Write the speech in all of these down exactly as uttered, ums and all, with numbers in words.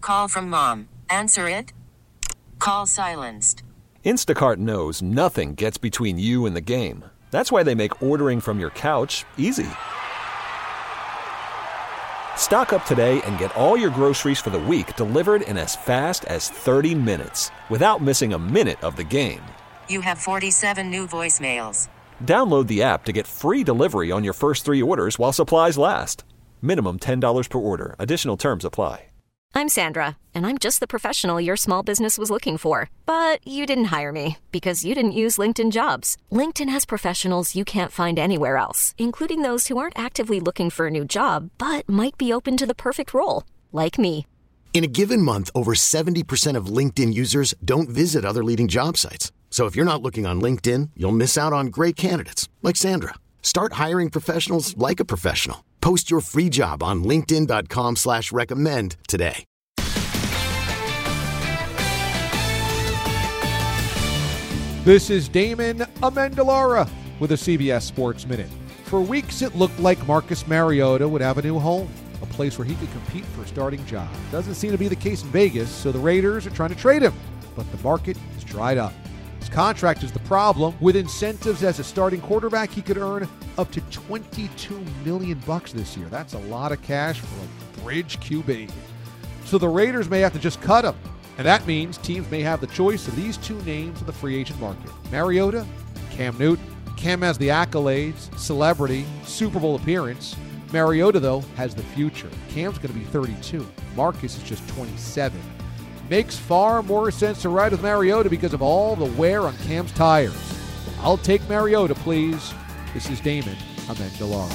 call from mom. Answer it. Call silenced. Instacart knows nothing gets between you and the game. That's why they make ordering from your couch easy. Stock up today and get all your groceries for the week delivered in as fast as thirty minutes without missing a minute of the game. You have forty-seven new voicemails. Download the app to get free delivery on your first three orders while supplies last. Minimum ten dollars per order. Additional terms apply. I'm Sandra, and I'm just the professional your small business was looking for. But you didn't hire me because you didn't use LinkedIn Jobs. LinkedIn has professionals you can't find anywhere else, including those who aren't actively looking for a new job, but might be open to the perfect role, like me. In a given month, over seventy percent of LinkedIn users don't visit other leading job sites. So if you're not looking on LinkedIn, you'll miss out on great candidates like Sandra. Start hiring professionals like a professional. Post your free job on linkedin.com slash recommend today. This is Damon Amendolara with a C B S Sports Minute. For weeks, it looked like Marcus Mariota would have a new home, a place where he could compete for a starting job. Doesn't seem to be the case in Vegas, so the Raiders are trying to trade him, but the market is dried up. His contract is the problem. With incentives as a starting quarterback, he could earn up to twenty-two million dollars bucks this year. That's a lot of cash for a bridge Q B. So the Raiders may have to just cut him. And that means teams may have the choice of these two names in the free agent market. Mariota, Cam Newton. Cam has the accolades, celebrity, Super Bowl appearance. Mariota, though, has the future. Cam's going to be thirty-two. Marcus is just twenty-seven. Makes far more sense to ride with Mariota because of all the wear on Cam's tires. I'll take Mariota, please. This is Damon Amendolara.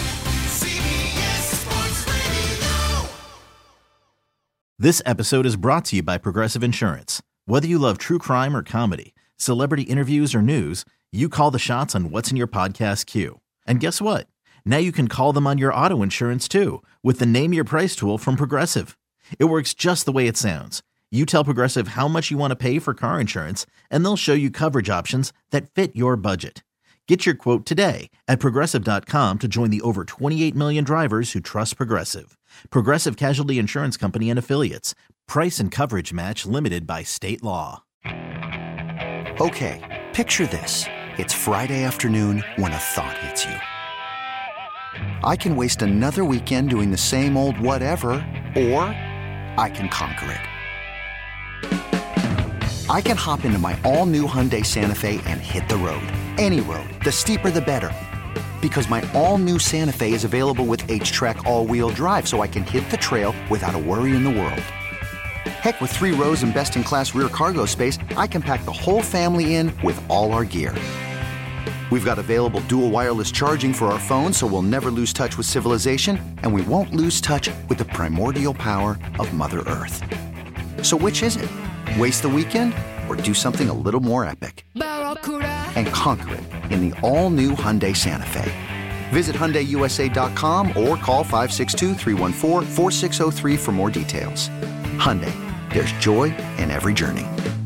This episode is brought to you by Progressive Insurance. Whether you love true crime or comedy, celebrity interviews or news, you call the shots on what's in your podcast queue. And guess what? Now you can call them on your auto insurance too with the Name Your Price tool from Progressive. It works just the way it sounds. You tell Progressive how much you want to pay for car insurance, and they'll show you coverage options that fit your budget. Get your quote today at Progressive dot com to join the over twenty-eight million drivers who trust Progressive. Progressive Casualty Insurance Company and Affiliates. Price and coverage match limited by state law. Okay, picture this. It's Friday afternoon when a thought hits you. I can waste another weekend doing the same old whatever, or I can conquer it. I can hop into my all-new Hyundai Santa Fe and hit the road. Any road. The steeper, the better. Because my all-new Santa Fe is available with H-Track all-wheel drive, so I can hit the trail without a worry in the world. Heck, with three rows and best-in-class rear cargo space, I can pack the whole family in with all our gear. We've got available dual wireless charging for our phones, so we'll never lose touch with civilization, and we won't lose touch with the primordial power of Mother Earth. So which is it? Waste the weekend or do something a little more epic? And conquer it in the all-new Hyundai Santa Fe. Visit Hyundai U S A dot com or call five six two, three one four, four six zero three for more details. Hyundai, there's joy in every journey.